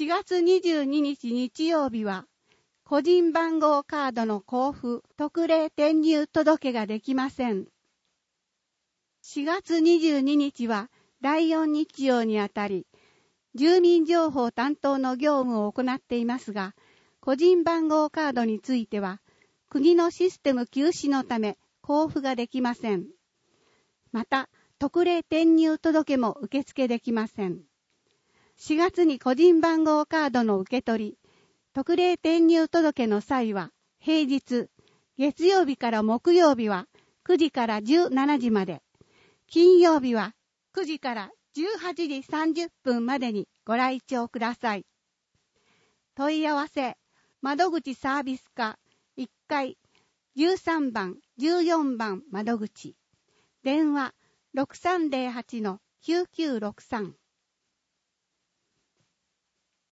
4月22日日曜日は、個人番号カードの交付特例転入届ができません。4月22日は第4日曜にあたり、住民情報担当の業務を行っていますが、個人番号カードについては、国のシステム休止のため交付ができません。また、特例転入届も受付できません。4月に個人番号カードの受け取り、特例転入届の際は、平日、月曜日から木曜日は9時から17時まで、金曜日は9時から18時30分までにご来庁ください。問い合わせ、窓口サービス課1階13番、14番窓口。電話 6308-9963